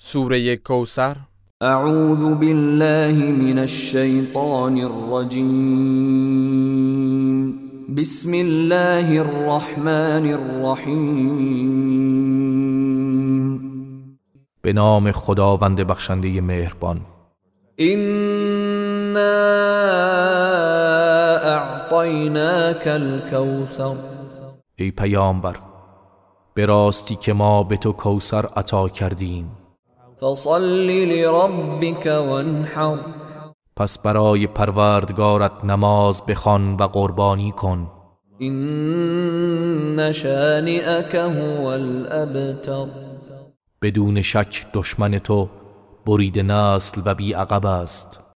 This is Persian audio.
سوره کوثر. اعوذ بالله من الشیطان الرجیم. بسم الله الرحمن الرحیم. به نام خداوند بخشنده مهربان. إنا اعطیناک الکوثر. ای پیامبر، به راستی که ما به تو کوثر عطا کردیم. فصل لربک وانحر. پس برای پروردگارت نماز بخوان و قربانی کن. این شانئک هو الابتر. بدون شک دشمن تو بریده نسل و بی عقب است.